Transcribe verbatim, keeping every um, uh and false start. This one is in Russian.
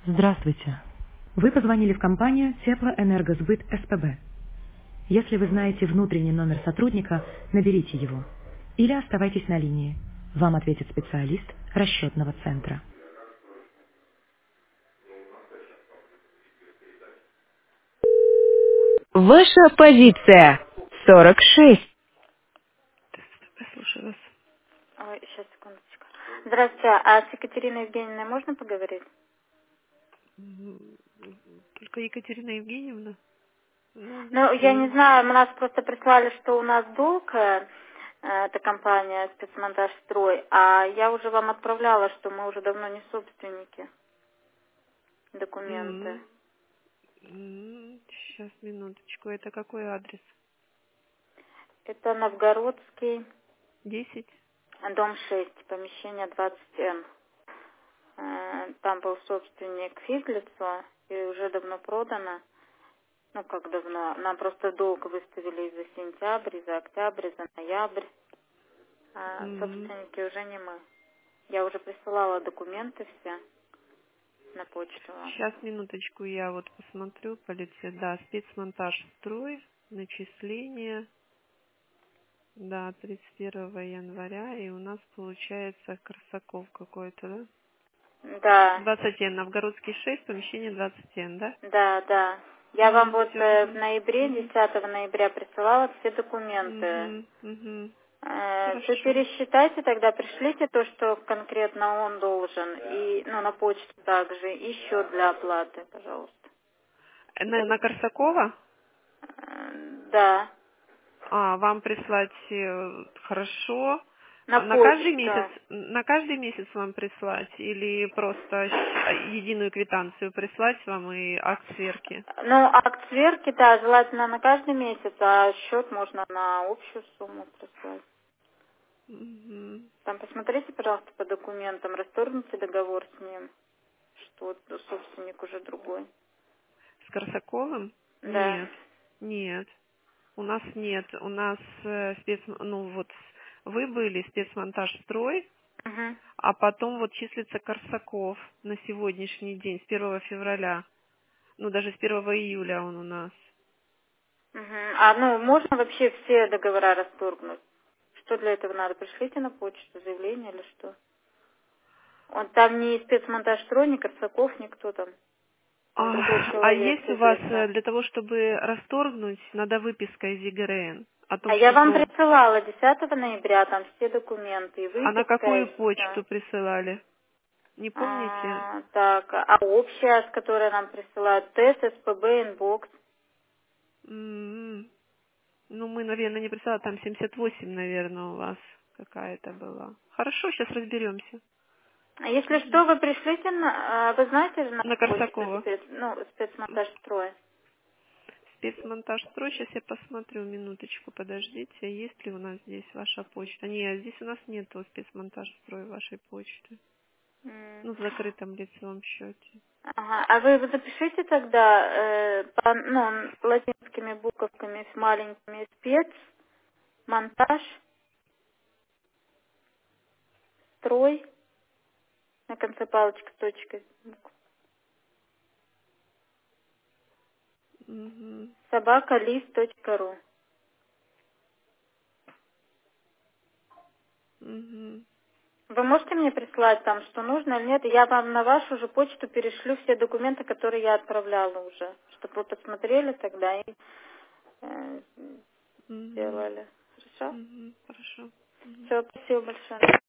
Здравствуйте. Вы позвонили в компанию Теплоэнергосбыт СПБ. Если вы знаете внутренний номер сотрудника, наберите его. Или оставайтесь на линии. Вам ответит специалист расчетного центра. Ваша позиция сорок шесть. Слушаю вас. Ой, сейчас, секундочку. Здравствуйте, а с Екатериной Евгеньевной можно поговорить? М, Только Екатерина Евгеньевна. Ну, Ну, здесь... я не э, знаю, мы нас просто прислали, что у нас долг, э, э, эта компания «Спецмонтаж Строй», а я уже вам отправляла, что мы уже давно не собственники документы. м, м, Сейчас, минуточку. Это какой адрес? Это Новгородский, Десять. дом шесть, помещение двадцать эн. Э, Там был собственник физлицо, и уже давно продано. Ну, как давно? Нам просто долг выставили и за сентябрь, и за октябрь, и за ноябрь. А собственники уже не мы. Я уже присылала документы все на почту вам. Сейчас, минуточку, я вот посмотрю по лице. Да, спецмонтаж строй, начисление. Да, тридцать первого января. И у нас получается Корсаков какой-то, да? Да, двадцать эн, Новгородский шесть, помещение двадцать эн, да? да, да. Я вам Угу, вот все, э, в угу. ноябре, Угу, десятого ноября присылала все документы. угу, угу. Э, Вы Хорошо. пересчитайте тогда, пришлите то, что конкретно он должен, и, ну, на почту также, и счет для оплаты, пожалуйста. На, на Корсакова? Э, Да, А, вам прислать э, хорошо. на А на каждый месяц, почту. на каждый месяц вам прислать или просто щ- единую квитанцию прислать вам и акт сверки? Ну, акт сверки, да, желательно на каждый месяц, а счет можно на общую сумму прислать. Мгм. Там посмотрите, пожалуйста, по документам, расторгните договор с ним, что вот собственник уже другой. С Корсаковым? Да. Нет, нет. У нас нет. У нас э, спец, ну вот вы были спецмонтаж строй, Угу. а потом вот числится Корсаков на сегодняшний день, с первого февраля. Ну даже с первого июля он у нас. Угу. А, ну, можно вообще все договора расторгнуть? Что для этого надо? Пришлите на почту заявление или что? Он там не спецмонтаж строй, ни Корсаков, никто там. Там другой А, а человек есть у из вас э, лица. для того, чтобы расторгнуть, надо выписка из ЕГРН о А том, я что вам слово. присылала десятого ноября там все документы, и А на выписка, какую и все. почту присылали? Не помните? А, так, а общая, с которой нам присылают тест, СПБ, инбокс. М, Ну, мы, наверное, не присылали, там семьдесят восемь, наверное, у вас какая-то была. Хорошо, сейчас разберемся. А если Мгм. что, вы пришлите, на, а, вы знаете же на На почту Корсакова. спец, ну, спецмонтаж строя? Спецмонтаж строй. Сейчас я посмотрю, минуточку, подождите, есть ли у нас здесь ваша почта. Нет, здесь у нас нету спецмонтаж строй вашей почты. М. Ну, в закрытом лицевом счете. Ага, а вы запишите тогда, э, по, ну, латинскими буковками с маленькими спец, монтаж, строй, на конце палочка, точка, Угу. собака лист точка ру. Угу. Вы можете мне прислать там, что нужно или нет? Я вам на вашу же почту перешлю все документы, которые я отправляла уже, чтобы вы посмотрели тогда и э, Угу. сделали. Хорошо? Угу. Хорошо. Мгм. Все, спасибо большое.